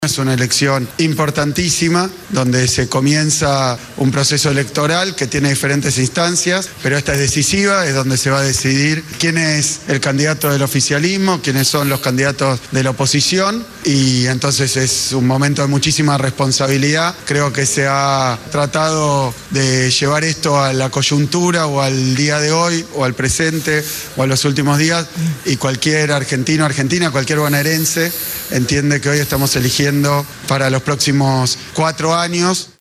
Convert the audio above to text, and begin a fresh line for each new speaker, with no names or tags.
Es una elección importantísima donde se comienza un proceso electoral que tiene diferentes instancias, pero esta es decisiva, es donde se va a decidir quién es el candidato del oficialismo, quiénes son los candidatos de la oposición, y entonces es un momento de muchísima responsabilidad. Creo que se ha tratado de llevar esto a la coyuntura o al día de hoy o al presente o a los últimos días, y cualquier argentino, argentina, cualquier bonaerense entiende que hoy estamos eligiendo para los próximos 4 años